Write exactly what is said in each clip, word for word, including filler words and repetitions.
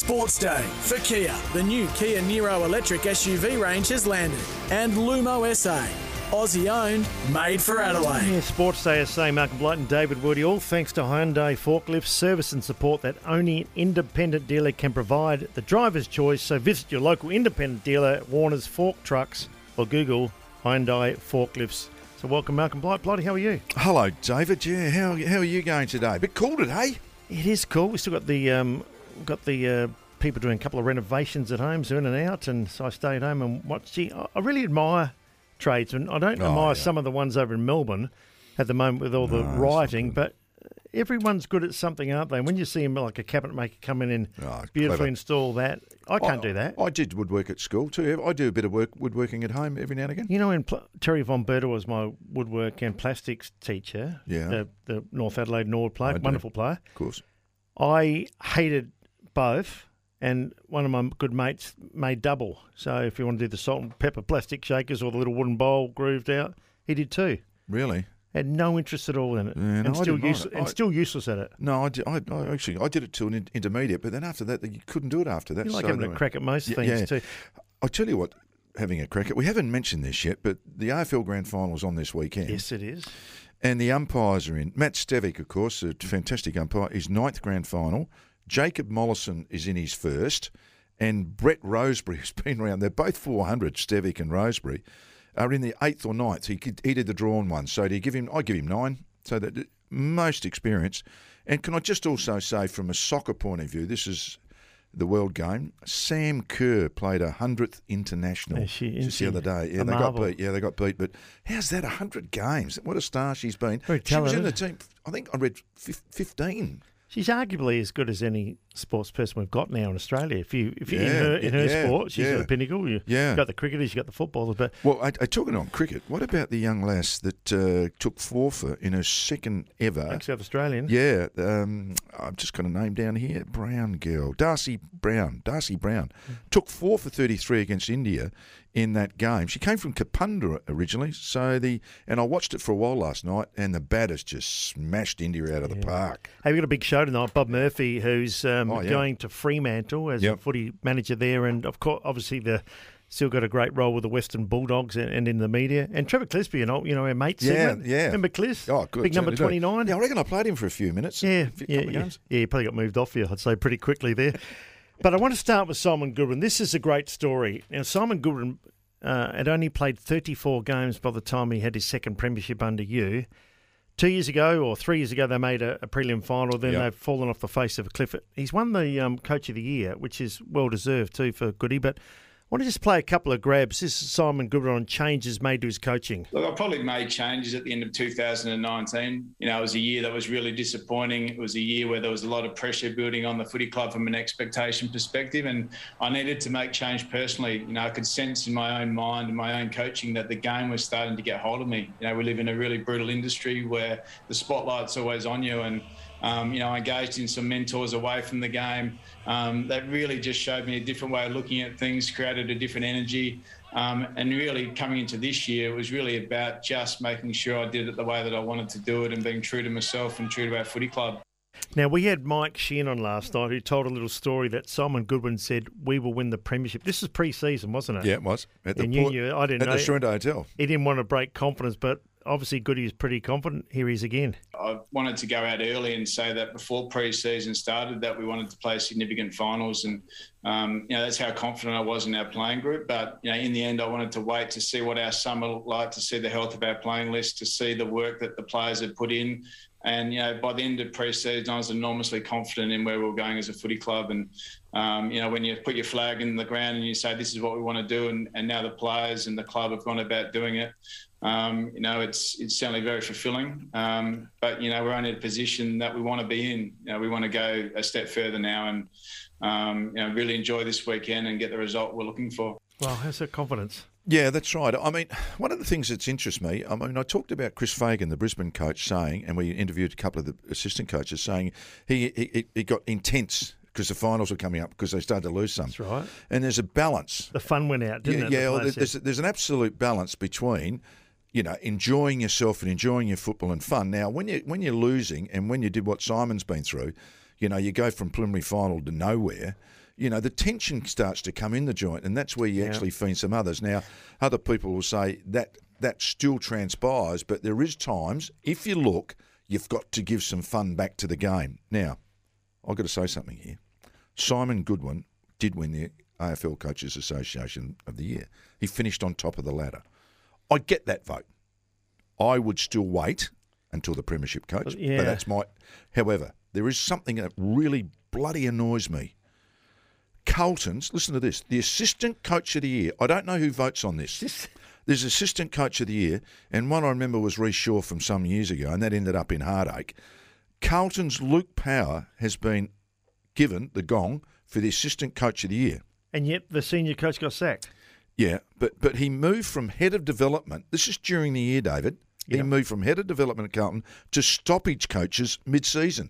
Sports Day for Kia. The new Kia Niro electric S U V range has landed. And Lumo S A. Aussie owned, made for Adelaide. Yeah, Sports Day, S A, Malcolm Blight and David Woody, all thanks to Hyundai Forklift service and support that only an independent dealer can provide. The driver's choice, so visit your local independent dealer at Warner's Fork Trucks or Google Hyundai Forklifts. So welcome, Malcolm Blight. Blighty, how are you? Hello, David. Yeah, how how are you going today? Bit cool today. It is cool. We've still got the um, got the uh, people doing a couple of renovations at home, so in and out, and so I stayed home and watched. See, I really admire tradesmen. I don't Oh, admire yeah. some of the ones over in Melbourne at the moment with all the No, it's not rioting, good. but everyone's good at something, aren't they? When you see them like a cabinet maker come in and Oh, beautifully clever. install that, I can't I, do that. I did woodwork at school too. I do a bit of work woodworking at home every now and again. You know, when Pl- Terry Von Berta was my woodwork and plastics teacher, Yeah. the, the North Adelaide Nord player, I do. wonderful player, Of course. I hated both, and one of my good mates made double. So if you want to do the salt and pepper plastic shakers or the little wooden bowl grooved out, he did too. Really? Had no interest at all in it, Yeah, no, and I still didn't use, either. and I- still useless at it. No, I, did, I, I actually I did it till an in- intermediate, but then after that you couldn't do it after that. You like so having a anyway. crack at most Yeah, things yeah. too. I'll tell you what, having a crack at, we haven't mentioned this yet, but the A F L Grand Final is on this weekend. Yes, it is. And the umpires are in. Matt Stevic, of course, a fantastic umpire, his ninth grand final. Jacob Mollison is in his first. And Brett Roseberry, who's been around, they're both four hundred, Stevic and Roseberry, are in the eighth or ninth. He could, he did the drawn one. So do you give him, I give him nine. So that most experience. And can I just also say, from a soccer point of view, this is the world game. Sam Kerr played a hundredth international Is she- just is the she other day. Yeah, a they marvel? got beat. Yeah, they got beat. But how's that? A hundred games. What a star she's been. Very She was in the talented. team. I think I read fif- fifteen. She's arguably as good as any sports person we've got now in Australia. If you, if you in Yeah, her in her yeah, sport, she's yeah. at the pinnacle. You Yeah. have got the cricketers, you have got the footballers, but Well, I, I talking on cricket. What about the young lass that uh, took forfeit in her second ever? ex-South Australian. Yeah, um, I've just got a name down here. Brown girl, Darcy Brown. Darcy Brown took four for thirty-three against India in that game. She came from Kapunda originally, so the and I watched it for a while last night, and the batters just smashed India out of the park. Hey, we've got a big show tonight. Bob Murphy, who's um, Oh, yeah. going to Fremantle as a Yep. footy manager there, and of course, obviously, the still got a great role with the Western Bulldogs and, and in the media. And Trevor Clisby, you know, you know, our mate. Yeah, segment. yeah. Remember Clis? Oh, good. Big number certainly do. twenty-nine. Yeah, I reckon I played him for a few minutes. Yeah, a few, yeah, couple of yeah. games. Yeah, he probably got moved off you, I'd say, pretty quickly there. But I want to start with Simon Goodwin. This is a great story. Now, Simon Goodwin uh, had only played thirty-four games by the time he had his second premiership under you. Two years ago, or three years ago, they made a, a prelim final. Then Yep. they've fallen off the face of a cliff. He's won the um, Coach of the Year, which is well-deserved too for Goody. But I want to just play a couple of grabs. This is Simon Goodwin on changes made to his coaching. Look, I probably made changes at the end of two thousand nineteen. You know, it was a year that was really disappointing. It was a year where there was a lot of pressure building on the footy club from an expectation perspective, and I needed to make change personally. You know, I could sense in my own mind and my own coaching that the game was starting to get hold of me. You know, we live in a really brutal industry where the spotlight's always on you, and Um, you know, I engaged in some mentors away from the game um, that really just showed me a different way of looking at things, created a different energy. Um, and really coming into this year, it was really about just making sure I did it the way that I wanted to do it and being true to myself and true to our footy club. Now, we had Mike Sheehan on last night who told a little story that Simon Goodwin said, we will win the premiership. This is pre-season, wasn't it? Yeah, it was. At the And you port, knew- I didn't at know. the Sorrento Hotel. He didn't want to break confidence, but obviously Goody is pretty confident. Here he is again. I wanted to go out early and say that before pre-season started that we wanted to play significant finals, and um, you know that's how confident I was in our playing group. But you know, in the end, I wanted to wait to see what our summer looked like, to see the health of our playing list, to see the work that the players had put in. And you know, by the end of pre-season, I was enormously confident in where we were going as a footy club. And um, you know, when you put your flag in the ground and you say this is what we want to do, and, and now the players and the club have gone about doing it. Um, you know, it's it's certainly very fulfilling. Um, but, you know, we're only in a position that we want to be in. You know, we want to go a step further now and, um, you know, really enjoy this weekend and get the result we're looking for. Well, how's that confidence? Yeah, that's right. I mean, one of the things that's interests me, I mean, I talked about Chris Fagan, the Brisbane coach, saying, and we interviewed a couple of the assistant coaches, saying he he, he got intense because the finals were coming up because they started to lose some. That's right. And there's a balance. The fun went out, didn't yeah, it? Yeah, The well, players there's, said. there's an absolute balance between, you know, enjoying yourself and enjoying your football and fun. Now, when you when you're losing and when you did what Simon's been through, you know, you go from preliminary final to nowhere. you know, the tension starts to come in the joint, and that's where you Yeah. actually find some others. Now, other people will say that that still transpires, but there is times, if you look, you've got to give some fun back to the game. Now, I've got to say something here. Simon Goodwin did win the A F L Coaches Association of the Year. He finished on top of the ladder. I get that vote. I would still wait until the premiership coach, Yeah. but that's my... However, there is something that really bloody annoys me. Carlton's, listen to this, the assistant coach of the year, I don't know who votes on this. There's assistant coach of the year, and one I remember was Rhys Shaw from some years ago, and that ended up in heartache. Carlton's Luke Power has been given the gong for the assistant coach of the year. And yet the senior coach got sacked. Yeah, but but he moved from head of development. This is during the year, David. He Yep. moved from head of development at Carlton to stoppage coaches mid-season.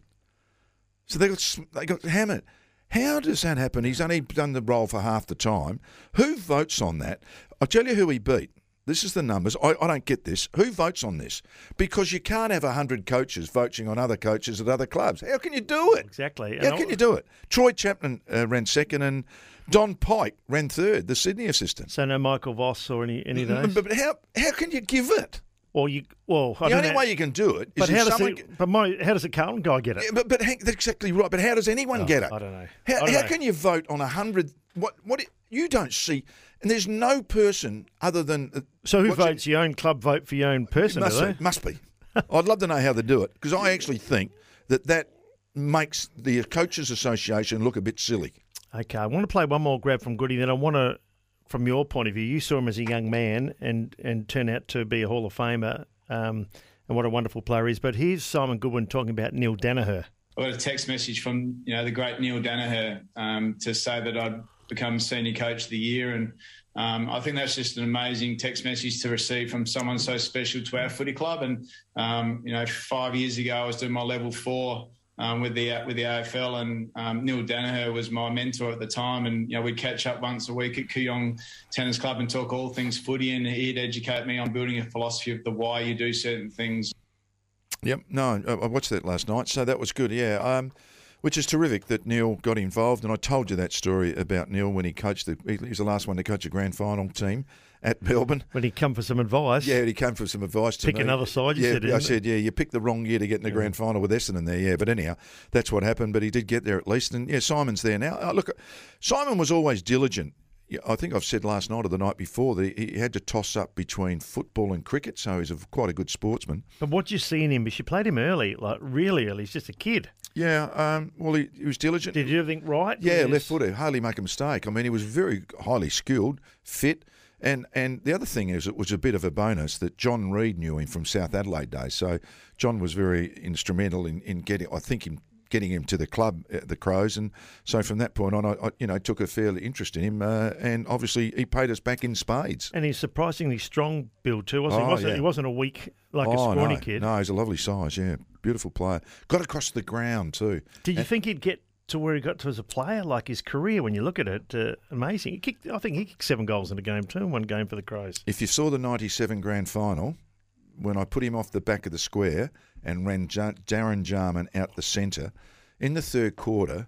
So they got sm- they got hammered. How does that happen? He's only done the role for half the time. Who votes on that? I'll tell you who he beat. This is the numbers. I, I don't get this. Who votes on this? Because you can't have one hundred coaches voting on other coaches at other clubs. How can you do it? Exactly. How And can I- you do it? Troy Chapman uh, ran second and Don Pike ran third, the Sydney assistant. So no Michael Voss or any, any of those? But, but how how can you give it? Or you, well, I The don't only know. way you can do it is But if how does someone... it, but my, how does a Carlton guy get it? Yeah, but but Hank, that's exactly right. But how does anyone Oh, get it? I don't know. How, I don't how know. can you vote on a hundred? What what it, you don't see? And there's no person other than. Uh, So who what's it- votes? Your own club vote for your own person, do Must they? be, must be. I'd love to know how they do it because I actually think that that makes the coaches' association look a bit silly. Okay, I want to play one more grab from Goody. Then I want to, from your point of view, you saw him as a young man and and turn out to be a Hall of Famer. Um, and what a wonderful player he is. But here's Simon Goodwin talking about Neil Danaher. I got a text message from you know the great Neil Danaher um, to say that I'd become senior coach of the year, and um, I think that's just an amazing text message to receive from someone so special to our footy club. And um, you know, five years ago I was doing my level four um, with the with the A F L, and um, Neil Danaher was my mentor at the time. And you know, we'd catch up once a week at Kooyong Tennis Club and talk all things footy, and he'd educate me on building a philosophy of the why you do certain things. Yep, no, I I watched that last night, so that was good, yeah. Um, which is terrific that Neil got involved, and I told you that story about Neil when he coached the. He was the last one to coach a grand final team at Melbourne. When he come for some advice. Yeah, he came for some advice to Pick me. another side, you yeah, said, I didn't it? said, yeah, you picked the wrong year to get in the grand final with Essendon there, yeah. But anyhow, that's what happened, but he did get there at least, and yeah, Simon's there now. Uh, look, Simon was always diligent. Yeah, I think I've said last night or the night before that he had to toss up between football and cricket, so he's a, quite a good sportsman. But what do you see in him? Because you played him early, like really early. He's just a kid. Yeah, um, well, he, he was diligent. Did you ever think right? Yeah, Yes. left footer, hardly make a mistake. I mean, he was very highly skilled, fit, and and the other thing is it was a bit of a bonus that John Reid knew him from South Adelaide days. So John was very instrumental in, in getting, I think, him getting him to the club, uh, the Crows, and so from that point on, I, I you know took a fair interest in him, uh, and obviously he paid us back in spades. And he's surprisingly strong build too, wasn't he? Oh, He wasn't, yeah. he wasn't a weak, like a Oh, scrawny no, kid. no, he's a lovely size. Yeah, beautiful player. Got across the ground too. Did you think he'd get to where he got to as a player? Like his career, when you look at it, uh, amazing. He kicked, I think he kicked seven goals in a game too, in one game for the Crows. If you saw the ninety-seven grand final, when I put him off the back of the square and ran Jar- Darren Jarman out the centre, in the third quarter,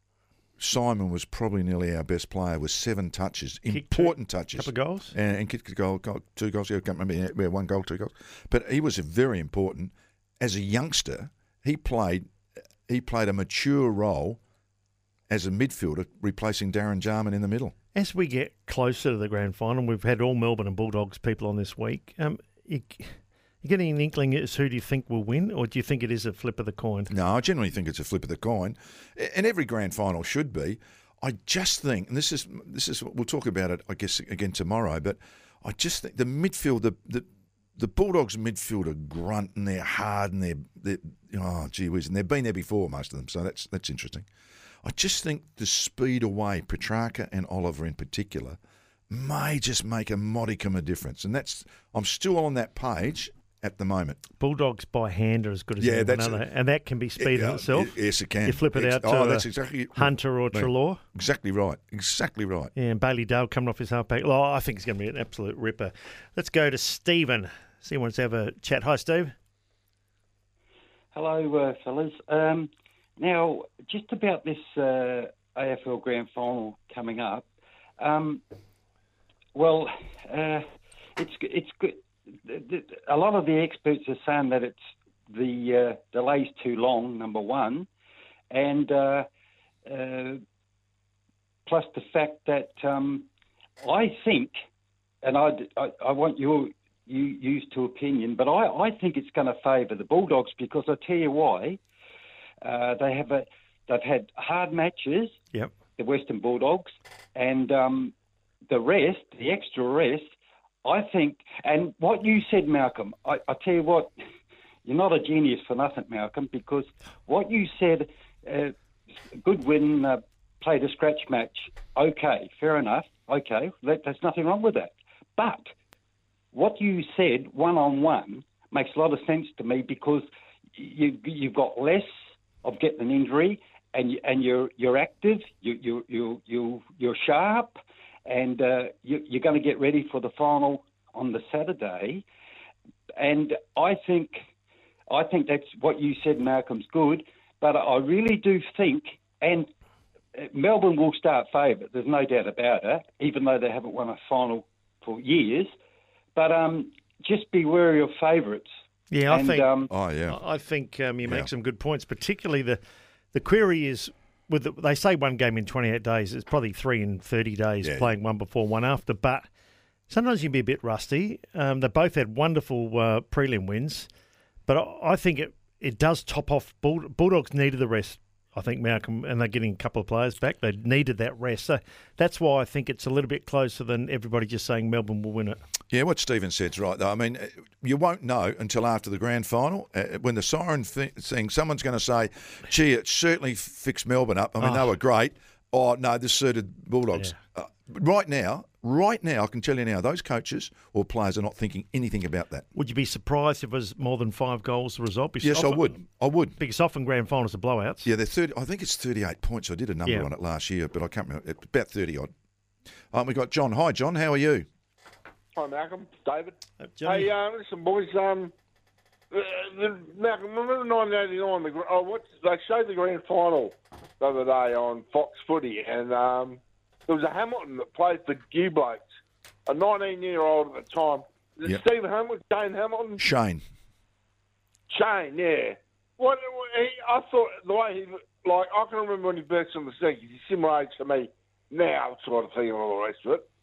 Simon was probably nearly our best player with seven touches, Kicked two- important touches. Couple of goals. And, and kicked a goal, goal, two goals. Yeah, I can't remember. Yeah, one goal, two goals. But he was very important. As a youngster, he played he played a mature role as a midfielder, replacing Darren Jarman in the middle. As we get closer to the grand final, we've had all Melbourne and Bulldogs people on this week. Um, you, you getting an inkling as who do you think will win, or do you think it is a flip of the coin? No, I generally think it's a flip of the coin, and every grand final should be. I just think, and this is this is we'll talk about it, I guess, again tomorrow. But I just think the midfield, the the, the Bulldogs midfield are grunt and they're hard and they're they oh gee whiz, and they've been there before, most of them. So that's that's interesting. I just think the speed away, Petrarca and Oliver in particular, may just make a modicum of difference, and that's I'm still on that page at the moment. Bulldogs by hand are as good as Yeah, anyone, that's aren't a- they? And that can be speed in Yeah, itself. Yes, it can. You flip it Ex- out to oh, that's uh, exactly Hunter or Yeah. Treloar. Exactly right. Exactly right. Yeah, and Bailey Dale coming off his halfback. Oh, I think it's going to be an absolute ripper. Let's go to Stephen. See, he wants to have a chat. Hi, Steve. Hello, uh, fellas. Um, now, just about this uh, A F L Grand Final coming up. Um, well, uh, it's it's good. A lot of the experts are saying that it's the uh, delay's too long. Number one, and uh, uh, plus the fact that um, I think, and I, I, I want your you used to opinion, but I, I think it's going to favour the Bulldogs because I tell you why. Uh, they have a they've had hard matches. Yep. The Western Bulldogs, and um, the rest, the extra rest, I think, and what you said, Malcolm, I, I tell you what, you're not a genius for nothing, Malcolm, because what you said, uh, Goodwin uh, played a scratch match, okay, fair enough, okay, that, there's nothing wrong with that. But what you said, one-on-one, makes a lot of sense to me because you, you've got less of getting an injury, and you, and you're you're active, you you you you you're sharp, and uh, you, you're going to get ready for the final on the Saturday. And I think I think that's what you said, Malcolm's good. But I really do think, and Melbourne will start favourite. There's no doubt about it, even though they haven't won a final for years. But um, just be wary of favourites. Yeah, I and, think. Um, Oh, yeah. I think um, you make Yeah. some good points, particularly the. The query is, with the, they say one game in twenty-eight days. It's probably three in thirty days, Yeah. playing one before, one after. But sometimes you can be a bit rusty. Um, they both had wonderful uh, prelim wins. But I, I think it, it does top off. Bull, Bulldogs needed the rest, I think, Malcolm, and they're getting a couple of players back. They needed that rest. So that's why I think it's a little bit closer than everybody just saying Melbourne will win it. Yeah, what Stephen said's right, though. I mean, you won't know until after the grand final. Uh, when the siren th- thing, someone's going to say, gee, it certainly fixed Melbourne up. I mean, Oh. they were great. Oh, no, this suited Bulldogs. Uh, right now, right now, I can tell you now, those coaches or players are not thinking anything about that. Would you be surprised if it was more than five goals the result? Because Yes, I often- would. I would. Because often grand finals are blowouts. Yeah, they're thirty. I think it's thirty-eight points. I did a number Yeah. on it last year, but I can't remember. It's about thirty odd. Um, we've got John. Hi, John. How are you? Hi, Malcolm. David. Uh, Johnny? Hey, uh, listen, boys. Um, the, the, Malcolm, remember nineteen eighty-nine? The, oh, what, they showed the grand final the other day on Fox Footy, and um, there was a Hamilton that played for Gew Blokes, a nineteen-year-old at the time. Is it Yep. Stephen Hamilton, Shane Hamilton? Shane. Shane, yeah. What, he, I thought the way he, like, I can remember when he burst on the scene. He's similar age to me now, sort of thing, and all the rest of it.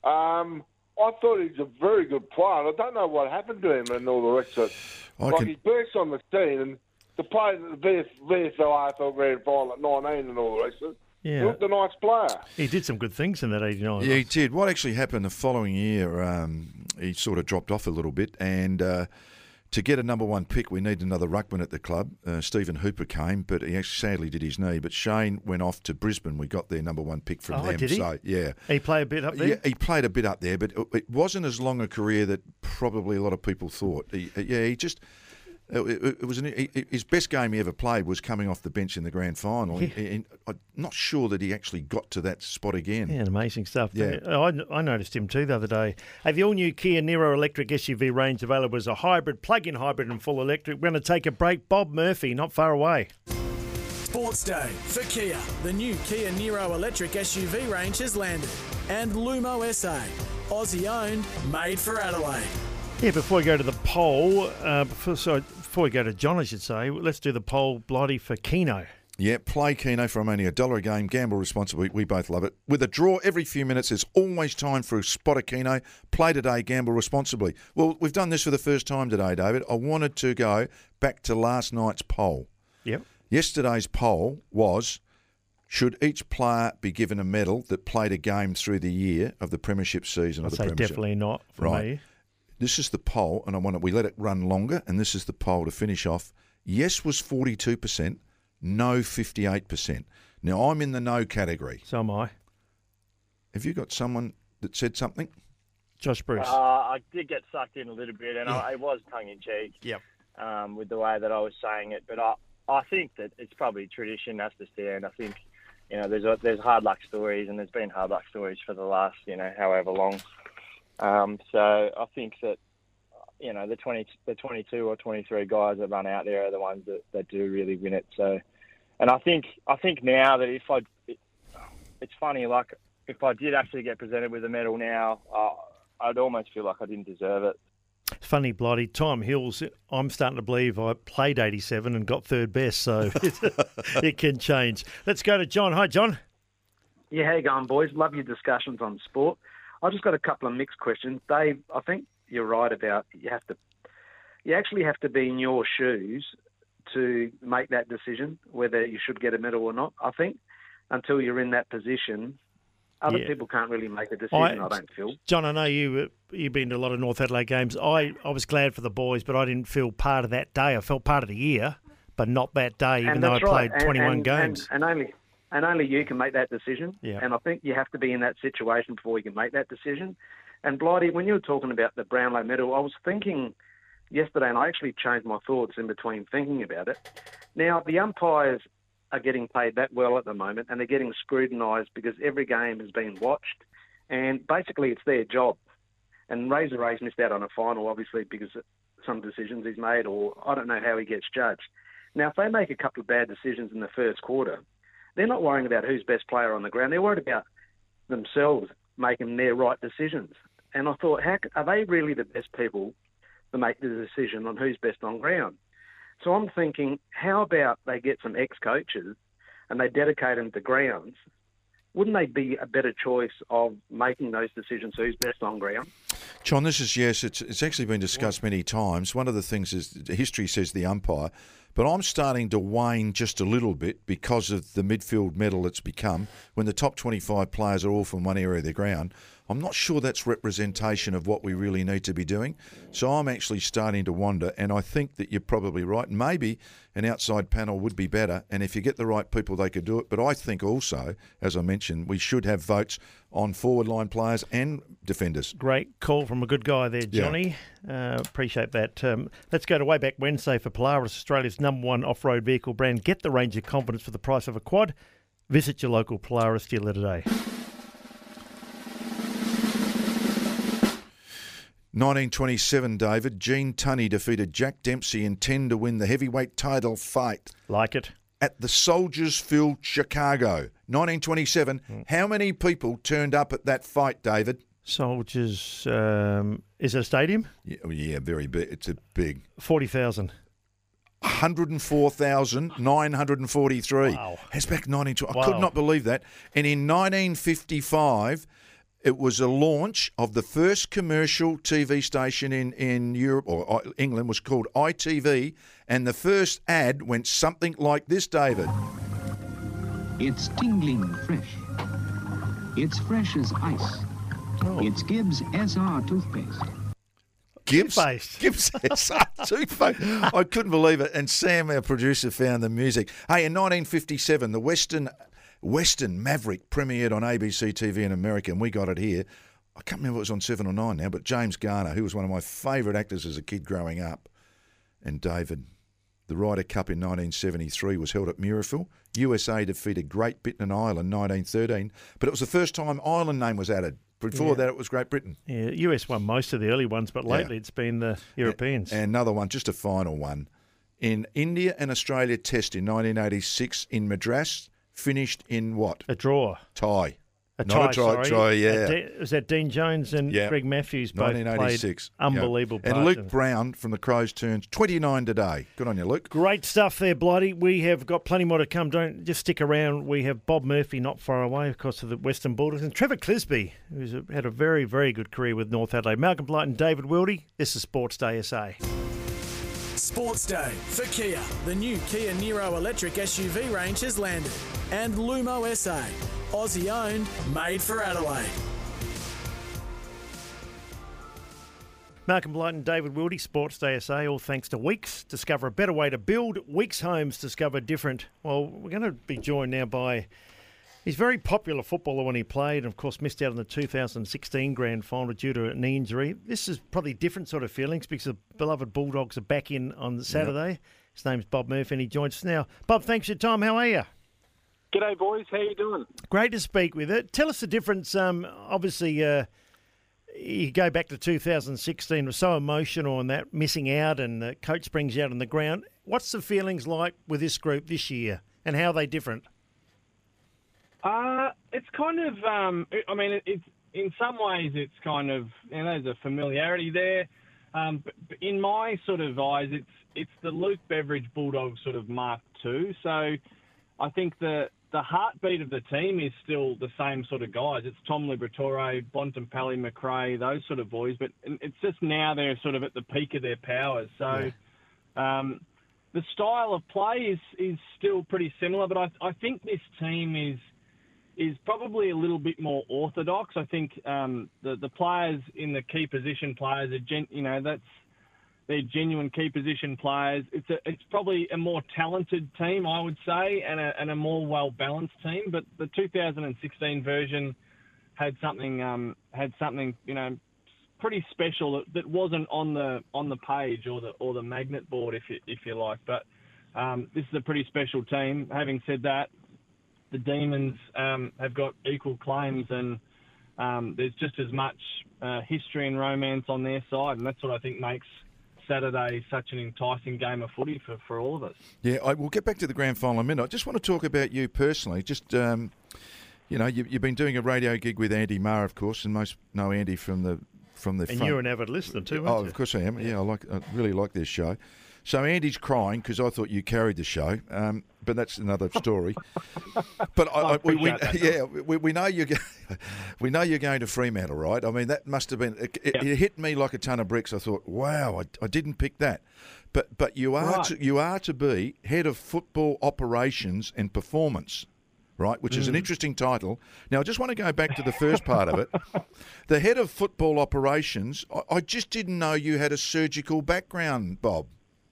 Um, I thought he was a very good player. I don't know what happened to him and all the rest of it. I like, can- he burst on the scene, and to play the V F, V F L A F L Grand Final at nineteen and all the rest of it, he Yeah. looked a nice player. He did some good things in that eighty-nine. Yeah, he did. What actually happened the following year, um, he sort of dropped off a little bit. And uh, to get a number one pick, we need another ruckman at the club. Uh, Stephen Hooper came, but he actually sadly did his knee. But Shane went off to Brisbane. We got their number one pick from Oh, them. did he? So, yeah. He play a bit up there? Yeah, he played a bit up there, but it- it wasn't as long a career that probably a lot of people thought. He, yeah, he just... It, it, it was an, he, his best game he ever played was coming off the bench in the grand final. He- he- I'm not sure that he actually got to that spot again. Yeah, amazing stuff. Yeah. I, I noticed him too the other day. Hey, the all-new Kia Niro electric S U V range available as a hybrid, plug-in hybrid and full electric. We're going to take a break. Bob Murphy, not far away. Sports Day for Kia. The new Kia Niro electric S U V range has landed. And Lumo S A, Aussie owned, made for Adelaide. Yeah, before we go to the poll, uh, before, sorry, before we go to John, I should say, let's do the poll, Blighty, for Keno. Yeah, play Keno from only a dollar a game. Gamble responsibly. We both love it. With a draw every few minutes, there's always time for a spot of Keno. Play today, gamble responsibly. Well, we've done this for the first time today, David. I wanted to go back to last night's poll. Yep. Yesterday's poll was, should each player be given a medal that played a game through the year of the premiership season I'd of the say premiership? definitely not for Right. me. This is the poll, and I want to, we let it run longer, and this is the poll to finish off. Yes was forty-two percent, no fifty-eight percent. Now, I'm in the no category. So am I. Have you got someone that said something? Josh Bruce. Uh, I did get sucked in a little bit, and I, it was tongue-in-cheek Yep. um, with the way that I was saying it. But I, I think that it's probably tradition has to stand. I think, you know, there's a, there's hard luck stories, and there's been hard luck stories for the last, you know, however long. Um, so I think that, you know, the twenty, the twenty-two or twenty-three guys that run out there are the ones that, that do really win it. So, and I think I think now that if I it's funny. Like if I did actually get presented with a medal now, uh, I'd almost feel like I didn't deserve it. Funny, Blighty. Tom Hills, I'm starting to believe I played eighty-seven and got third best, so it can change. Let's go to John. Hi, John. Yeah, how you going, boys? Love your discussions on sport. I just got a couple of mixed questions. Dave, I think you're right about you have to, you actually have to be in your shoes to make that decision whether you should get a medal or not. I think until you're in that position, other yeah. people can't really make a decision, I, I don't feel. John, I know you, you've been to a lot of North Adelaide games. I, I was glad for the boys, but I didn't feel part of that day. I felt part of the year, but not that day, even and though I right. played twenty-one and, games. And, and only and only you can make that decision. Yeah. And I think you have to be in that situation before you can make that decision. And Blighty, when you were talking about the Brownlow medal, I was thinking yesterday, and I actually changed my thoughts in between thinking about it. Now, the umpires are getting paid that well at the moment, and they're getting scrutinised because every game has been watched, and basically it's their job. And Razor Ray's missed out on a final, obviously, because of some decisions he's made, or I don't know how he gets judged. Now, if they make a couple of bad decisions in the first quarter, they're not worrying about who's best player on the ground. They're worried about themselves making their right decisions. And I thought, how are they really the best people to make the decision on who's best on ground? So I'm thinking, how about they get some ex-coaches and they dedicate them to grounds? Wouldn't they be a better choice of making those decisions who's best on ground? John, this is, yes, it's it's actually been discussed many times. One of the things is history says the umpire, but I'm starting to wane just a little bit because of the midfield medal it's become. When the top twenty-five players are all from one area of the ground, I'm not sure that's representation of what we really need to be doing. So I'm actually starting to wonder, and I think that you're probably right. Maybe an outside panel would be better, and if you get the right people, they could do it. But I think also, as I mentioned, we should have votes on forward line players and defenders. Great call from a good guy there, Johnny. Yeah. Uh, appreciate that. Um, let's go to way back Wednesday for Polaris, Australia's number one off-road vehicle brand. Get the range of confidence for the price of a quad. Visit your local Polaris dealer today. nineteen twenty-seven, David, Gene Tunney defeated Jack Dempsey in ten to win the heavyweight title fight. Like it. At the Soldiers Field, Chicago. nineteen twenty-seven, mm. How many people turned up at that fight, David? Soldiers, um, is it a stadium? Yeah, yeah, very big. It's a big. forty thousand. one hundred four thousand nine hundred forty-three. Wow. That's back nineteen twenty. Wow. I could not believe that. And in nineteen fifty-five... it was a launch of the first commercial T V station in, in Europe, or England, was called I T V, and the first ad went something like this, David. It's tingling fresh. It's fresh as ice. Oh. It's Gibbs S R toothpaste. Gibbs? Toothpaste. Gibbs S R toothpaste. I couldn't believe it. And Sam, our producer, found the music. Hey, in nineteen fifty-seven, the Western... Western Maverick premiered on A B C T V in America, and we got it here. I can't remember if it was on seven or nine now, but James Garner, who was one of my favourite actors as a kid growing up, and David, the Ryder Cup in nineteen seventy-three was held at Murrayfield. U S A defeated Great Britain and Ireland nineteen thirteen, but it was the first time Ireland name was added. Before yeah. that, it was Great Britain. Yeah, U S won most of the early ones, but lately yeah. it's been the Europeans. And another one, just a final one. In India and Australia Test in nineteen eighty-six in Madras, finished in what? A draw. Tie. A Not tie, a try, sorry. try, yeah. De- was that Dean Jones and yeah. Greg Matthews both nineteen eighty-six. Played unbelievable yeah. And Luke Brown from the Crows turns twenty-nine today. Good on you, Luke. Great stuff there, Blighty. We have got plenty more to come. Don't just stick around. We have Bob Murphy not far away, of course, of the Western Bulldogs, and Trevor Clisby, who's had a very, very good career with North Adelaide. Malcolm Blight and David Wildy. This is Sports Day S A. Sports Day for Kia. The new Kia Niro electric S U V range has landed. And Lumo S A. Aussie owned, made for Adelaide. Malcolm Blight and David Wildy, Sports Day S A, all thanks to Weeks. Discover a better way to build. Weeks Homes, discover different. Well, we're going to be joined now by... He's a very popular footballer when he played, and of course missed out on the two thousand sixteen grand final due to a knee injury. This is probably different sort of feelings because the beloved Bulldogs are back in on Saturday. Yep. His name's Bob Murphy and he joins us now. Bob, thanks for your time. How are you? G'day, boys. How you doing? Great to speak with you. Tell us the difference. Um, obviously, uh, you go back to two thousand sixteen. It was so emotional and that missing out, and the coach brings you out on the ground. What's the feelings like with this group this year, and how are they different? Uh, it's kind of, um, I mean, it, it's in some ways it's kind of, you know, there's a familiarity there. Um, but, but in my sort of eyes, it's it's the Luke Beveridge Bulldog sort of Mark two. So I think the the heartbeat of the team is still the same sort of guys. It's Tom Liberatore, Bontempelli, McRae, those sort of boys. But it's just now they're sort of at the peak of their powers. So yeah. um, the style of play is, is still pretty similar. But I, I think this team is is probably a little bit more orthodox. I think um, the the players in the key position players are, gen, you know, that's they're genuine key position players. It's a it's probably a more talented team, I would say, and a and a more well balanced team. But the two thousand sixteen version had something um, had something you know pretty special that, that wasn't on the on the page or the or the magnet board, if you if you like. But um, this is a pretty special team. Having said that, the Demons um, have got equal claims, and um, there's just as much uh, history and romance on their side, and that's what I think makes Saturday such an enticing game of footy for, for all of us. Yeah, I, we'll get back to the grand final in a minute. I just want to talk about you personally. Just, um, you know, you, you've been doing a radio gig with Andy Marr, of course, and most know Andy from the from the. And front. you're an avid listener too, aren't oh, you? of course I am. Yeah, I like, I really like this show. So Andy's crying because I thought you carried the show, um, but that's another story. But I, I, we, we, yeah, we, we know you. We know you're going to Fremantle, right? I mean, that must have been. It, it, yeah. it hit me like a ton of bricks. I thought, wow, I, I didn't pick that. But but you are Right. to, you are to be head of football operations and performance, right? Which is Mm. an interesting title. Now I just want to go back to the first part of it. The head of football operations. I, I just didn't know you had a surgical background, Bob.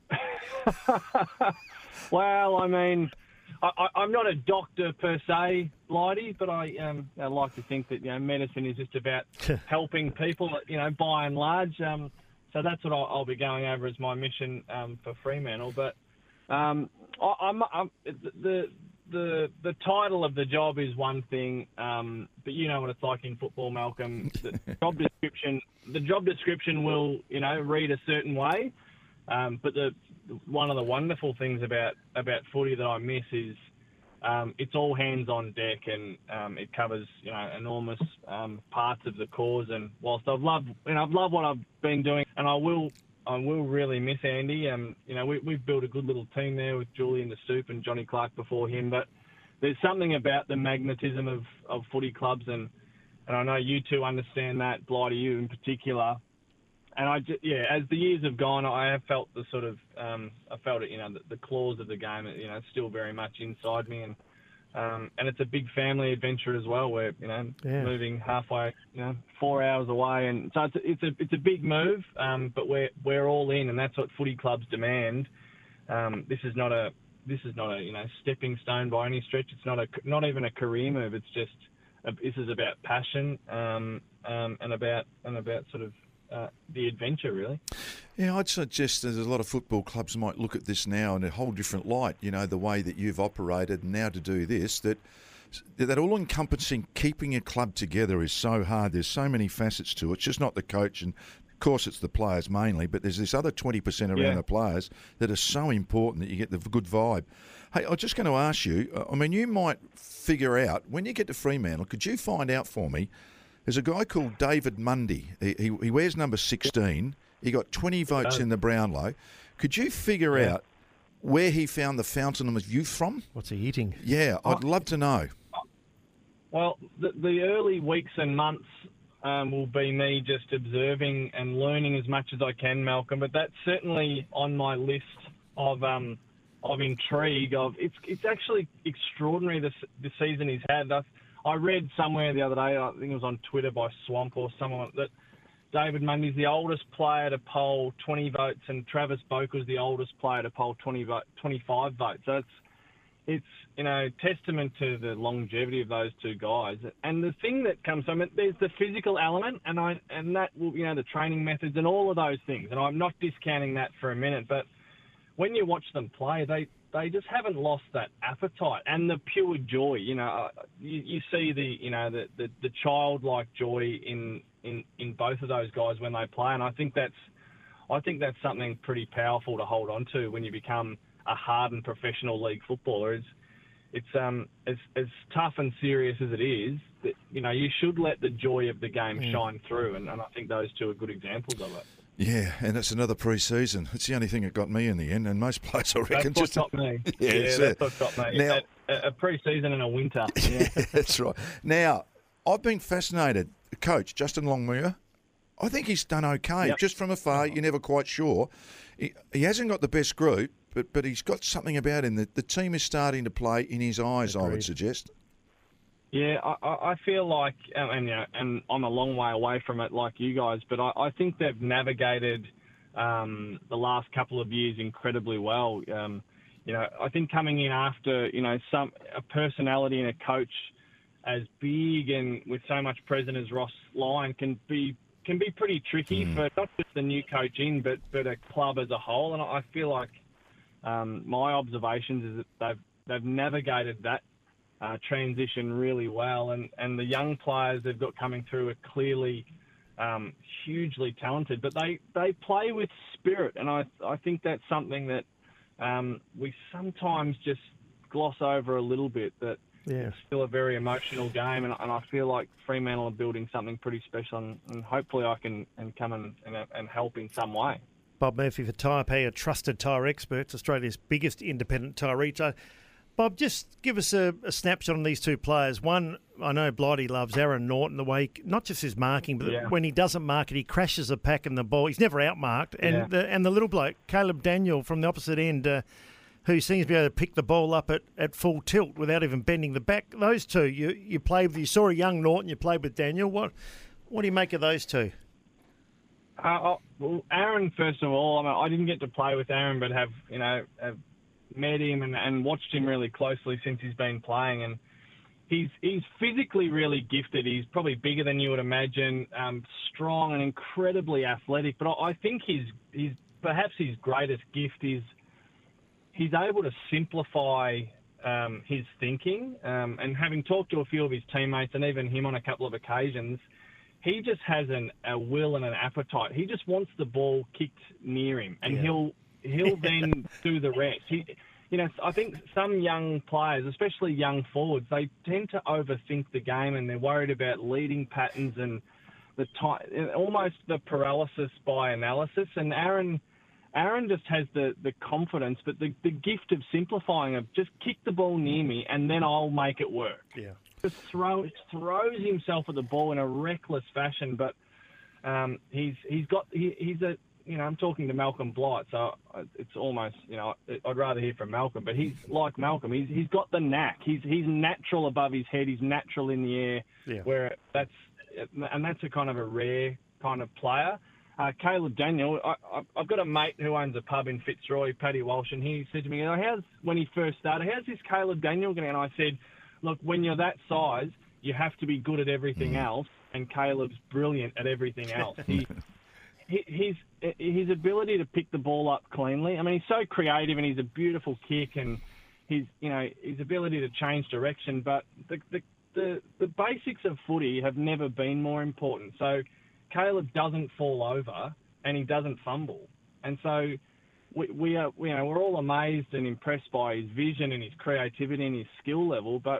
Well, I mean, I, I, I'm not a doctor per se, Blighty, but I, um, I like to think that you know medicine is just about helping people, you know, by and large. Um, so that's what I'll, I'll be going over as my mission um, for Fremantle. But um, I, I'm, I'm the the the title of the job is one thing, um, but you know what it's like in football, Malcolm. The job description, the job description will, you know, read a certain way. Um, but the one of the wonderful things about, about footy that I miss is um, it's all hands on deck, and um, it covers you know enormous um, parts of the cause. And whilst I've loved you know I've loved what I've been doing, and I will I will really miss Andy. Um, you know we, we've built a good little team there with Julian De Stoop and Johnny Clark before him. But there's something about the magnetism of, of footy clubs, and, and I know you two understand that, Blighty, you in particular. And I just, yeah, as the years have gone, I have felt the sort of, um, I felt it, you know, the, the claws of the game, you know, still very much inside me, and um, and it's a big family adventure as well. We're, you know, Yeah. moving halfway, you know, four hours away, and so it's a, it's a, it's a big move, um, but we're we're all in, and that's what footy clubs demand. Um, this is not a, this is not a, you know, stepping stone by any stretch. It's not a, not even a career move. It's just, a, this is about passion, um, um, and about and about sort of. Uh, the adventure, really. Yeah, I'd suggest that a lot of football clubs might look at this now in a whole different light, you know, the way that you've operated and now to do this, that that all-encompassing keeping a club together is so hard. There's so many facets to it. It's just not the coach, and of course it's the players mainly, but there's this other twenty percent around Yeah. the players that are so important that you get the good vibe. Hey, I'm just going to ask you, I mean, you might figure out, when you get to Fremantle, could you find out for me, there's a guy called David Mundy. He, he, he wears number sixteen. He got twenty votes in the Brownlow. Could you figure Yeah. out where he found the fountain of youth from? What's he eating? Yeah, I'd love to know. Well, the, the early weeks and months um, will be me just observing and learning as much as I can, Malcolm. But that's certainly on my list of um, of intrigue. Of it's it's actually extraordinary this the season he's had. I, I read somewhere the other day, I think it was on Twitter by Swamp or someone, that David Mundy's the oldest player to poll twenty votes, and Travis Boker's the oldest player to poll twenty vote, twenty-five votes. So it's, it's you know, testament to the longevity of those two guys. And the thing that comes from it, there's the physical element, and I and that will, you know, the training methods and all of those things. And I'm not discounting that for a minute, but when you watch them play, they they just haven't lost that appetite and the pure joy. You know, uh, you, you see the you know the, the, the childlike joy in, in in both of those guys when they play, and I think that's I think that's something pretty powerful to hold on to when you become a hardened professional league footballer. Is it's um as as tough and serious as it is, that, you know, you should let the joy of the game Mm. shine through, and, and I think those two are good examples of it. Yeah, and it's another pre-season. It's the only thing that got me in the end, and most players, I reckon, That's what just got me. Yeah, yeah it's that's it. what got me. Now- a, a pre-season and a winter. Yeah. That's right. Now, I've been fascinated. Coach Justin Longmuir, I think he's done okay. Yep. Just from afar, you're never quite sure. He, he hasn't got the best group, but but he's got something about him that the team is starting to play in his eyes, I would Agreed. suggest. Yeah, I, I I feel like, and, and, you know, and I'm a long way away from it like you guys, but I, I think they've navigated um, the last couple of years incredibly well. Um, you know, I think coming in after, you know, some a personality and a coach as big and with so much presence as Ross Lyon can be can be pretty tricky Mm. for not just the new coach in, but but a club as a whole. And I feel like um, my observations is that they've they've navigated that uh, transition really well, and, and the young players they've got coming through are clearly um, hugely talented, but they, they play with spirit, and I I think that's something that um, we sometimes just gloss over a little bit, that Yeah. it's still a very emotional game, and, and I feel like Fremantle are building something pretty special, and, and hopefully I can and come and, and, and help in some way. Bob Murphy for Tyre, a trusted tyre experts, Australia's biggest independent tyre retailer. Bob, just give us a, a snapshot on these two players. One, I know Blighty loves Aaron Norton, the way, he, not just his marking, but Yeah. when he doesn't mark it, he crashes the pack and the ball. He's never outmarked. And, Yeah. the, and the little bloke, Caleb Daniel, from the opposite end, uh, who seems to be able to pick the ball up at, at full tilt without even bending the back. Those two, you you played with, you saw a young Norton, you played with Daniel. What what do you make of those two? Uh, oh, well, Aaron, first of all, I mean, I didn't get to play with Aaron, but have you know have met him and, and watched him really closely since he's been playing, and he's he's physically really gifted. He's probably bigger than you would imagine, um, strong and incredibly athletic. But I, I think his his perhaps his greatest gift is he's able to simplify um, his thinking. Um, and having talked to a few of his teammates and even him on a couple of occasions, he just has an, a will and an appetite. He just wants the ball kicked near him, and Yeah. he'll he'll then do the rest. He, you know, I think some young players, especially young forwards, they tend to overthink the game, and they're worried about leading patterns and the time, almost the paralysis by analysis. And Aaron, Aaron just has the, the confidence, but the, the gift of simplifying, of just kick the ball near me and then I'll make it work. Yeah. Just throw, throws himself at the ball in a reckless fashion, but um, he's he's got he, he's a you know I'm talking to Malcolm Blight, so it's almost you know I'd rather hear from Malcolm, but he's like Malcolm. He's he's got the knack. He's he's natural above his head. He's natural in the air. Yeah. Where that's and that's a kind of a rare kind of player. Uh, Caleb Daniel, I, I, I've got a mate who owns a pub in Fitzroy, Paddy Walsh, and he said to me, you know, how's when he first started, how's this Caleb Daniel going? And I said, look, when you're that size, you have to be good at everything else, and Caleb's brilliant at everything else. He, he, his his ability to pick the ball up cleanly. I mean, he's so creative, and he's a beautiful kick, and his you know his ability to change direction. But the the the, the basics of footy have never been more important. So Caleb doesn't fall over, and he doesn't fumble, and so we, we are, you know, we're all amazed and impressed by his vision and his creativity and his skill level. But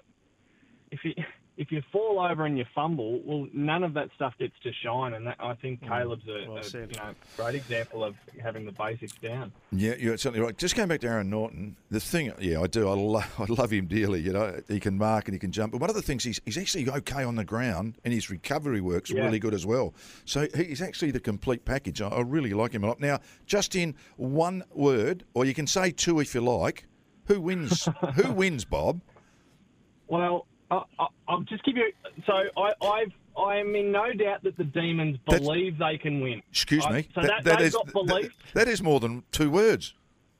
if you if you fall over and you fumble, well, none of that stuff gets to shine. And that, I think Caleb's a, well a said. you know great example of having the basics down. Yeah, you're certainly right. Just going back to Aaron Norton, the thing, yeah, I do. I, lo- I love him dearly. You know, he can mark and he can jump. But one of the things, he's, he's actually okay on the ground, and his recovery work's Yeah. really good as well. So he's actually the complete package. I, I really like him a lot. Now, just in one word, or you can say two if you like, who wins? Who wins, Bob? Well, I, I, I'll just give you. So I, I've. I am in no doubt that the Demons That's- believe they can win. Excuse I- me. So That- that, that they've is- got belief. that- that is more than two words.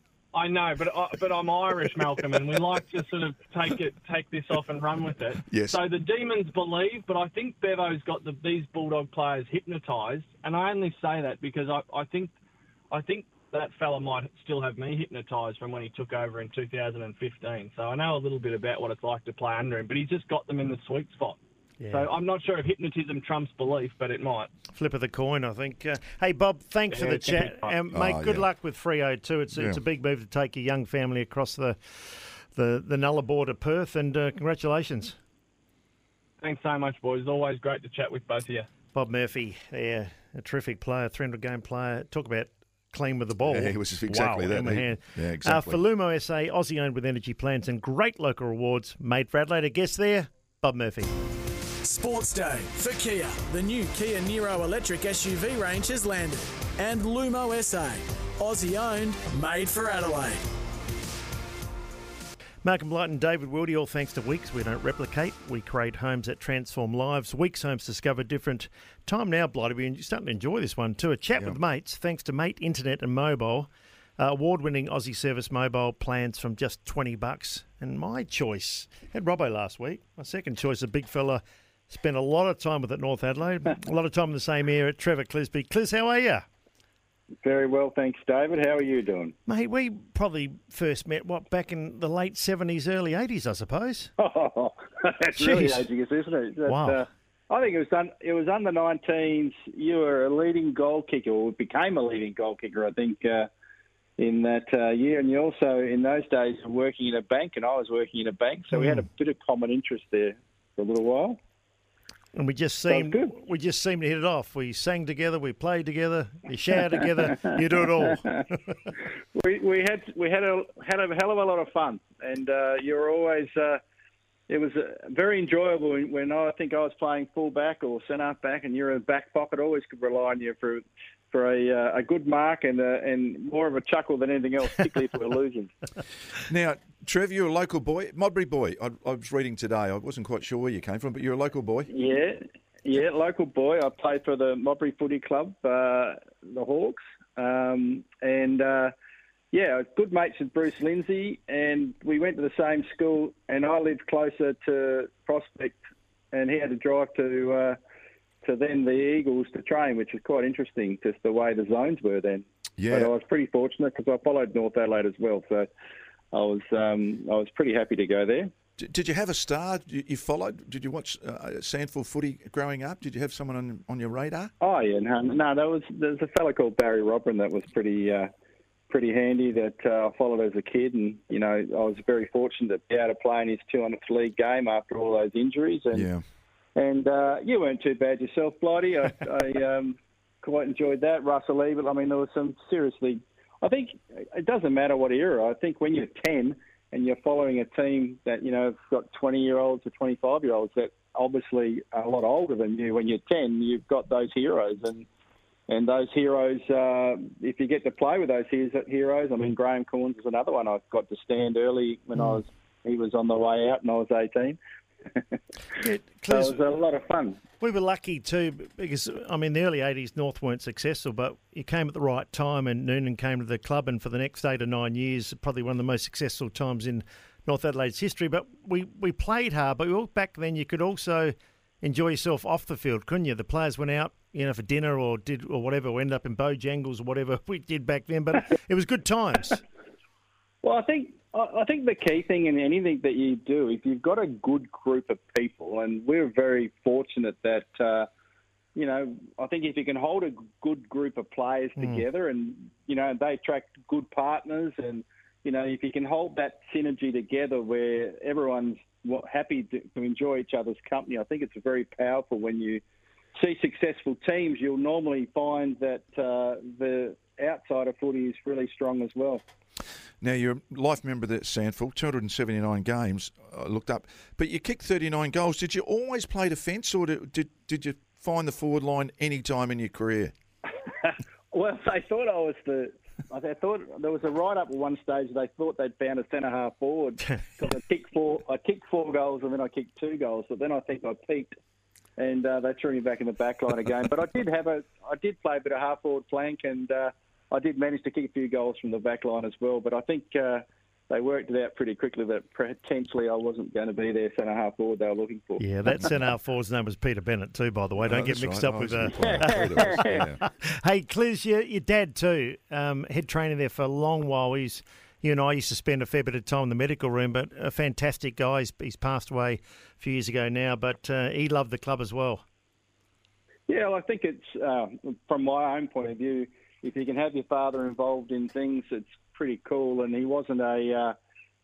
I know, but I, but I'm Irish, Malcolm, and we like to sort of take it, take this off and run with it. Yes. So the Demons believe, but I think Bevo's got the, these Bulldog players hypnotised, and I only say that because I, I think, I think that fella might still have me hypnotised from when he took over in two thousand fifteen. So I know a little bit about what it's like to play under him, but he's just got them in the sweet spot. Yeah. So I'm not sure if hypnotism trumps belief, but it might. Flip of the coin, I think. Uh, hey, Bob, thanks Yeah, for the it can be chat. fun. And, mate, Oh, good yeah. luck with Freo too. It's, it's Yeah. a big move to take your young family across the the, the Nullarbor to Perth, and uh, congratulations. Thanks so much, boys. Always great to chat with both of you. Bob Murphy, yeah, a terrific player, three hundred game player. Talk about clean with the ball. Yeah, he was exactly wow, that. He, hand. yeah, exactly. Uh, for Lumo S A, Aussie owned with energy plans and great local rewards. Made for Adelaide. A guest there, Bob Murphy. Sports Day for Kia. The new Kia Niro electric S U V range has landed. And Lumo S A, Aussie owned, made for Adelaide. Malcolm Blight and David Wildy, all thanks to Weeks. We don't replicate. We create homes that transform lives. Weeks Homes discover different. Time now, Blighty. We're starting to enjoy this one too. A chat Yep. with mates, thanks to Mate Internet and Mobile. Uh, award-winning Aussie service mobile plans from just twenty bucks. And my choice, had Robbo last week. My second choice, a big fella, spent a lot of time with at North Adelaide, a lot of time in the same area at Trevor Clisby. Clis, how are you? Very well, thanks, David. How are you doing? Mate, we probably first met, what, back in the late seventies, early eighties, I suppose? Oh, that's Jeez. really aging us, isn't it? That, Wow. Uh, I think it was un, it was under nineteens. You were a leading goal kicker, or became a leading goal kicker, I think, uh, in that uh, year. And you also, in those days, were working in a bank, and I was working in a bank, so we had a bit of common interest there for a little while. And we just Sounds seemed good. we just seemed to hit it off. We sang together, we played together, we showered together. You do it all. we we had we had a had a hell of a lot of fun, and uh, you were always. Uh, it was uh, very enjoyable when, when I think I was playing full back or centre back, and you're in back pocket. Always could rely on you for for a uh, a good mark and uh, and more of a chuckle than anything else, particularly if we're losing. Now, Trev, you're a local boy, Modbury boy. I, I was reading today. I wasn't quite sure where you came from, but you're a local boy. Yeah, yeah, local boy. I played for the Modbury Footy Club, uh, the Hawks, um, and uh, yeah, good mates with Bruce Lindsay, and we went to the same school. And I lived closer to Prospect, and he had to drive to uh, to then the Eagles to train, which was quite interesting, just the way the zones were then. Yeah. But I was pretty fortunate because I followed North Adelaide as well, so I was um, I was pretty happy to go there. D- Did you have a star you you followed? Did you watch uh, Sandford footy growing up? Did you have someone on, on your radar? Oh yeah, no, no, there was there's a fella called Barry Robin that was pretty uh, pretty handy that uh, I followed as a kid, and you know I was very fortunate to be able to play in his two hundredth league game after all those injuries. And Yeah. and uh, you weren't too bad yourself, Blighty. I, I um, quite enjoyed that. Russell Ebert. I mean, there was some seriously. I think it doesn't matter what era. I think when you're ten and you're following a team that, you know, have got twenty-year-olds or twenty-five-year-olds that obviously are a lot older than you, when you're ten, you've got those heroes. And and those heroes, uh, if you get to play with those heroes, I mean, Graham Corns is another one. I got to stand early when I was he was on the way out and I was eighteen. Yeah, So it was a lot of fun. We were lucky too because, I mean, the early eighties North weren't successful, but you came at the right time and Noonan came to the club, and for the next eight or nine years, probably one of the most successful times in North Adelaide's history. But we, we played hard, but we all, back then you could also enjoy yourself off the field, couldn't you? The players went out, you know, for dinner or did or whatever, or ended up in Bojangles or whatever we did back then, but it was good times. Well, I think I I think the key thing in anything that you do, if you've got a good group of people, and we're very fortunate that, uh, you know, I think if you can hold a good group of players Mm. together and, you know, they attract good partners and, you know, if you can hold that synergy together where everyone's wa- happy to, to enjoy each other's company, I think it's very powerful. When you see successful teams, you'll normally find that uh, the outside of footy is really strong as well. Now, you're a life member at Sandford, two hundred seventy-nine games, I looked up. But you kicked thirty-nine goals. Did you always play defence, or did, did, did you find the forward line any time in your career? Well, they thought I was the. I thought there was a write-up at one stage. They thought they'd found a centre half forward because I kicked four. I kicked four goals and then I kicked two goals. But then I think I peaked, and uh, they threw me back in the back line again. But I did have a. I did play a bit of half forward flank, and uh, I did manage to kick a few goals from the back line as well. But I think uh, they worked it out pretty quickly that potentially I wasn't going to be their centre half forward they were looking for. Yeah, that centre half forward's name was Peter Bennett too, by the way. Don't Oh, get that's mixed right. up I with was uh, gonna play it. Yeah. Hey, Clis, your, your dad too, um, head trainer there for a long while. He's, you and I used to spend a fair bit of time in the medical room, but a fantastic guy. He's, he's passed away a few years ago now, but uh, he loved the club as well. Yeah, well, I think it's, uh, from my own point of view, if you can have your father involved in things, it's pretty cool. And he wasn't a, uh,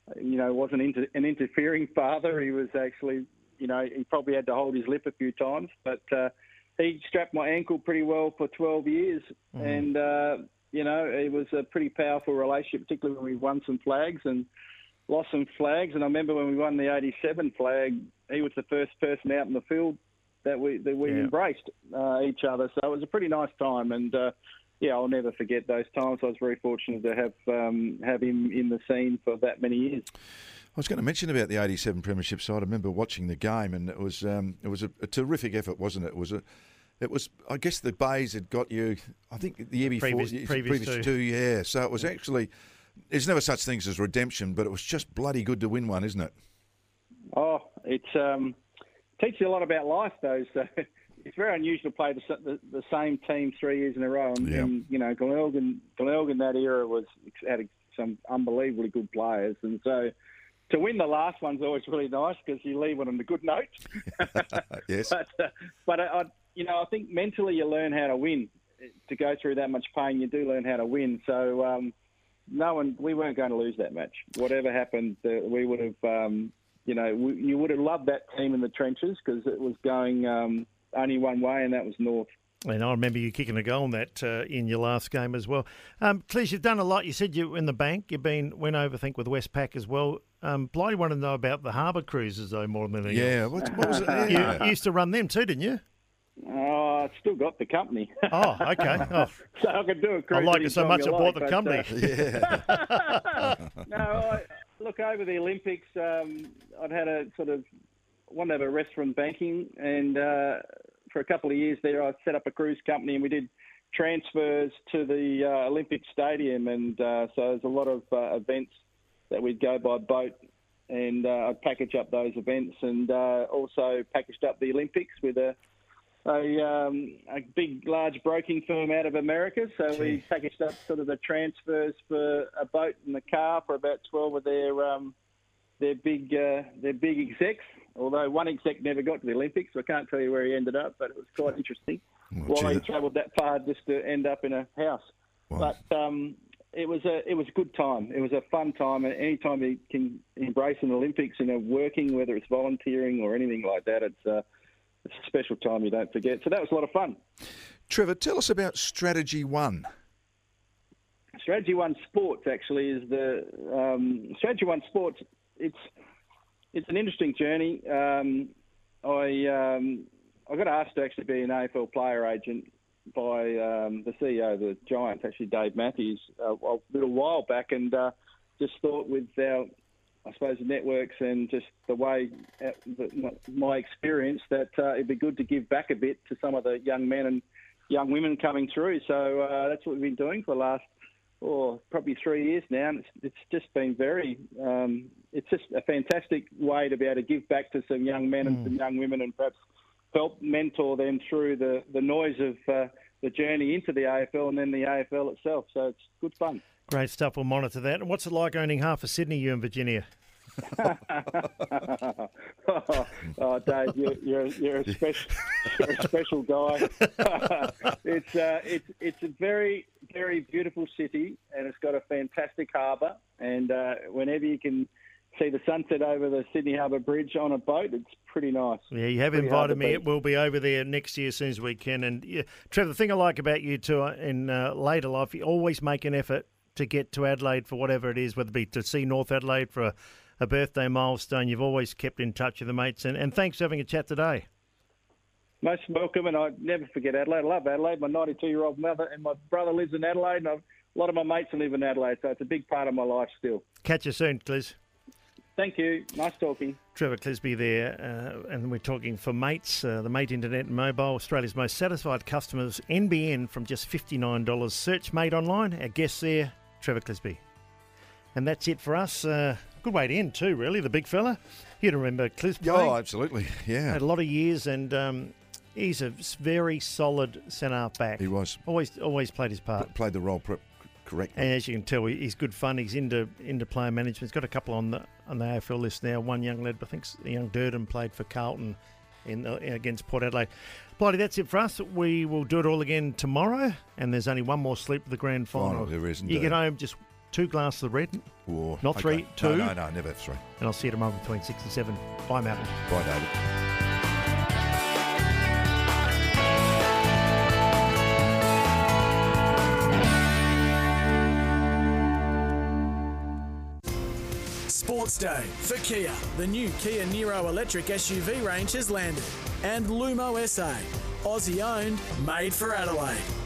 you know, wasn't inter- an interfering father. He was actually, you know, he probably had to hold his lip a few times, but uh, he strapped my ankle pretty well for twelve years. Mm. And, uh, you know, it was a pretty powerful relationship, particularly when we won some flags and lost some flags. And I remember when we won the eighty-seven flag, he was the first person out in the field that we that we yeah. embraced uh, each other. So it was a pretty nice time. And, uh, yeah, I'll never forget those times. I was very fortunate to have um, have him in the scene for that many years. I was going to mention about the eighty-seven Premiership side. I remember watching the game, and it was um, it was a, a terrific effort, wasn't it? It was a It was, I guess, the Bays had got you. I think the year before, previous, previous, previous two, yeah. So it was actually. There's never such things as redemption, but it was just bloody good to win one, isn't it? Oh, it's um, teaches you a lot about life, though. So it's very unusual to play the, the, the same team three years in a row. And, yeah. and you know, Glenelg, Glenelg in that era was had some unbelievably good players, and so. To win the last one's always really nice because you leave it on a good note. Yes. But, uh, but I, I, you know, I think mentally you learn how to win. To go through that much pain, you do learn how to win. So um, no one, we weren't going to lose that match. Whatever happened, uh, we would have, um, you know, we, you would have loved that team in the trenches because it was going um, only one way, and that was north. And I remember you kicking a goal on that uh, in your last game as well. Um, Cleese, you've done a lot. You said you were in the bank. You've been went over, I think, with Westpac as well. Um, Blighty wanted to know about the harbour cruises, though, more than anything yeah, else. what, what was it? Yeah. You, you used to run them too, didn't you? Oh, I still got the company. Oh, okay. Oh. So I could do a cruise. I like it so much I bought the company. Uh, yeah. No, I, look, over the Olympics, um, I'd had a sort of, wanted to have a rest from banking, and uh, for a couple of years there, I set up a cruise company, and we did transfers to the uh, Olympic Stadium, and uh, so there's a lot of uh, events that we'd go by boat, and uh, I'd package up those events, and uh, also packaged up the Olympics with a a, um, a big, large broking firm out of America. So Gee. we packaged up sort of the transfers for a boat and a car for about twelve of their um, their big uh, their big execs. Although one exec never got to the Olympics, so I can't tell you where he ended up, but it was quite interesting. Well, Why he travelled that far just to end up in a house. Wow. But um, it was a it was a good time. It was a fun time. And any time you can embrace an Olympics, you know, working, whether it's volunteering or anything like that, it's, uh, it's a special time you don't forget. So that was a lot of fun. Trevor, tell us about Strategy One. Strategy One Sports actually is the um, Strategy One Sports. It's it's an interesting journey. Um, I um, I got asked to actually be an A F L player agent by um, the C E O of the Giants, actually Dave Matthews, uh, a little while back, and uh, just thought with our, I suppose, networks and just the way, uh, the, my experience, that uh, it'd be good to give back a bit to some of the young men and young women coming through. So uh, that's what we've been doing for the last, oh, probably three years now. And it's, it's just been very, um, it's just a fantastic way to be able to give back to some young men and mm. some young women, and perhaps help mentor them through the, the noise of uh, the journey into the A F L and then the A F L itself. So it's good fun. Great stuff. We'll monitor that. And what's it like owning half of Sydney, you and Virginia? oh, oh, Dave, you're, you're, you're, a special, you're a special guy. it's, uh, it's, it's a very, very beautiful city, and it's got a fantastic harbour. And uh, whenever you can see the sunset over the Sydney Harbour Bridge on a boat, it's pretty nice. Yeah, you have pretty invited me. We'll be over there next year as soon as we can. And yeah, Trevor, the thing I like about you too in uh, later life, you always make an effort to get to Adelaide for whatever it is, whether it be to see North Adelaide for a, a birthday milestone. You've always kept in touch with the mates. And, and thanks for having a chat today. Most welcome, and I never forget Adelaide. I love Adelaide. My ninety-two-year-old mother and my brother lives in Adelaide, and I've, a lot of my mates live in Adelaide, so it's a big part of my life still. Catch you soon, Clis. Thank you. Nice talking. Trevor Clisby there, uh, and we're talking for Mates, uh, the Mate Internet and Mobile, Australia's most satisfied customers, N B N from just fifty-nine dollars. Search Mate online. Our guest there, Trevor Clisby. And that's it for us. Uh, good way to end too, really, the big fella. You'd remember Clisby. Oh, absolutely, yeah. Had a lot of years, and um, he's a very solid centre back. He was. Always always played his part. P- played the role pr- correctly. And as you can tell, he's good fun. He's into into player management. He's got a couple on the on the A F L list now. One young lad, I think young Durden, played for Carlton in uh, against Port Adelaide. Blighty, that's it for us. We will do it all again tomorrow, and there's only one more sleep for the grand final. Final there is, You indeed. get home, just two glasses of red. Or, Not three, okay. two. No, no, no, never have three. And I'll see you tomorrow between six and seven. Bye, Malcolm. Bye, David. Sports Day for Kia. The new Kia Niro electric S U V range has landed. And Lumo S A, Aussie owned, made for Adelaide.